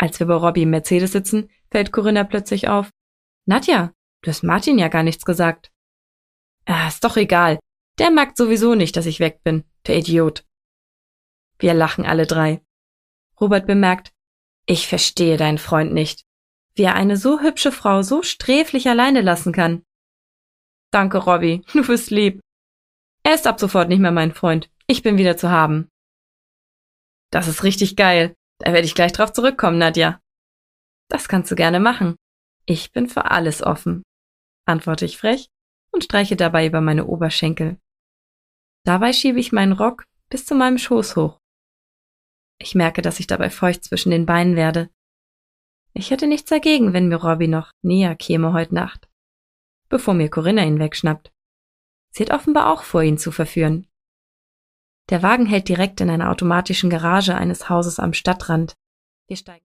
Als wir bei Robbie im Mercedes sitzen, fällt Corinna plötzlich auf. Nadja, du hast Martin ja gar nichts gesagt. Ist doch egal. Der merkt sowieso nicht, dass ich weg bin, der Idiot. Wir lachen alle drei. Robert bemerkt, ich verstehe deinen Freund nicht. Wie er eine so hübsche Frau so sträflich alleine lassen kann. Danke, Robbie, du bist lieb. Er ist ab sofort nicht mehr mein Freund. Ich bin wieder zu haben. Das ist richtig geil. Da werde ich gleich drauf zurückkommen, Nadja. Das kannst du gerne machen. Ich bin für alles offen, antworte ich frech und streiche dabei über meine Oberschenkel. Dabei schiebe ich meinen Rock bis zu meinem Schoß hoch. Ich merke, dass ich dabei feucht zwischen den Beinen werde. Ich hätte nichts dagegen, wenn mir Robbie noch näher käme heute Nacht, bevor mir Corinna ihn wegschnappt. Sie hat offenbar auch vor, ihn zu verführen. Der Wagen hält direkt in einer automatischen Garage eines Hauses am Stadtrand. Wir steigen